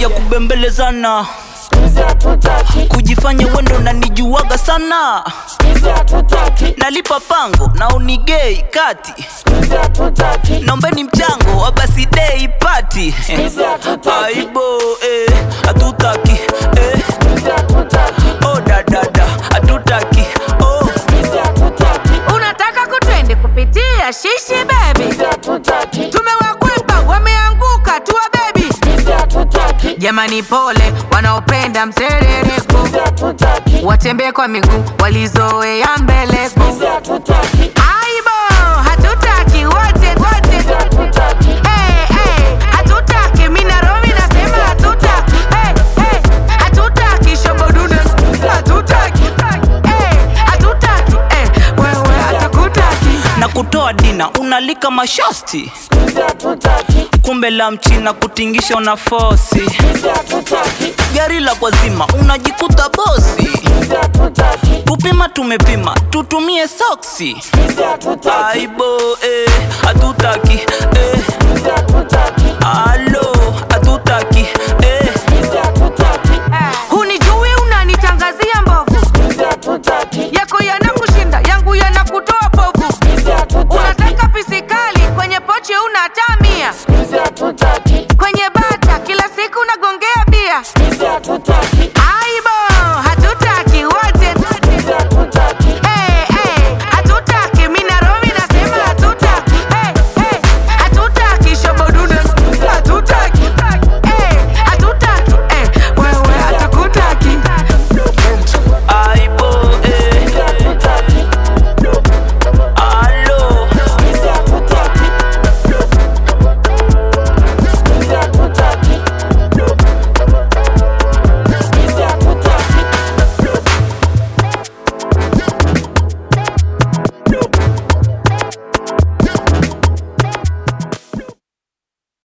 ya kubembelezana, kujifanya wendo na nijuaga sana, nalipa pango na unigei kati, nombeni mchango wa birthday party. Aibo hatutaki oh dadada hatutaki oh. Unataka kutwende kupitia shishi baby, tumewakwepa wameanguka tuwa baby. Jamani pole wanaopenda mserereko, watembee kwa miguu walizoea mbeleko. Aibo hatutaki wote hatutaki mina romi nasema hatutaki hatutaki shobodune hatutaki hatutaki wewe hatakutaki na kutoa dina unalika mashasti, kumbe la mchina kutingisha una fosi, gari la kwa zima unajikuta bosi, kupima tumepima tutumie soksi. Aibo hatutaki alo